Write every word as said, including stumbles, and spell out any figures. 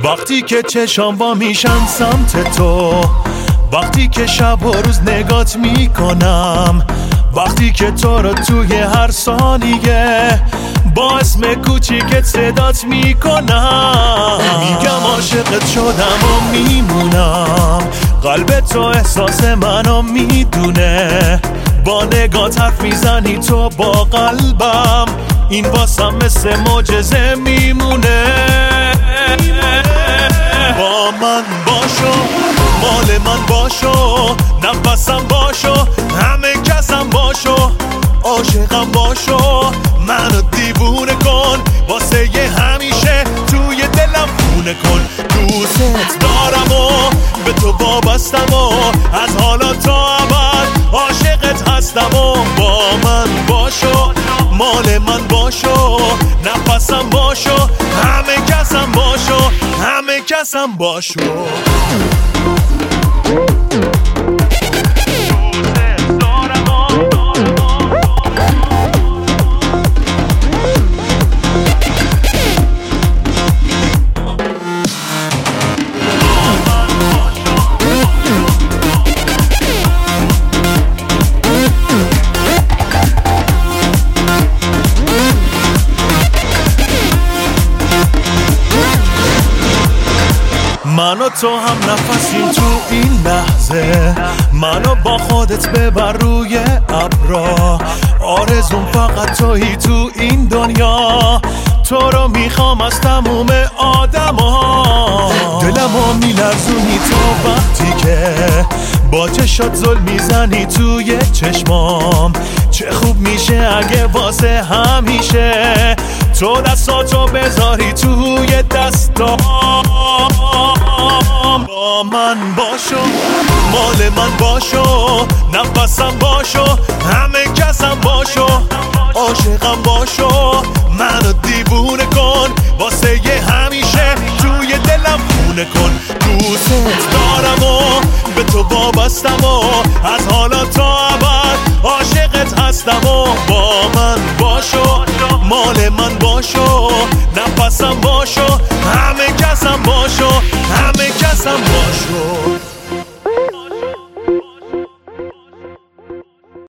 وقتی که چشام با میشن سمت تو، وقتی که شب و روز نگات میکنم، وقتی که تو رو توی هر ثانیه با اسم کوچیکت صدات میکنم. میگم عاشقت شدم و میمونم، قلب تو احساس منو میدونه، با نگات حرف میزنی تو با قلبم، این واسم مثل معجزه میمونه. با من باشو، مال من باشو، نفسم باشو، همه کسم باشو، عاشقم باشو، منو دیوونه کن، واسه یه همیشه توی دلم خونه کن. دوست دارم و به تو وابستم و از حالا تا ابد عاشقت هستم و با من باشو، مال من باشو، نفسم باشو، همه کسم باشو، همه کسم باشو. من و تو هم نفسیم تو این لحظه، منو با خودت ببر روی ابرا، آرزوم فقط تویی تو این دنیا، تو رو میخوام از تموم آدما. دلمو میلرزونی تو وقتی که با چشات زل میزنی توی چشمام، چه خوب میشه اگه واسه همیشه تو دستاتو بذاری توی دستام. با من باشو، مال من باشو، نفسم باشو، همه کسم باشو، عاشقم باشو، منو دیوونه کن، واسه یه همیشه توی دلم خونه کن. دوست دارم و به تو وابستم و از حالا تا ابد عاشقت هستم و با من باشو، مال من باشو، نفسم باشو، همه کسم باشو، همه کسم باشو.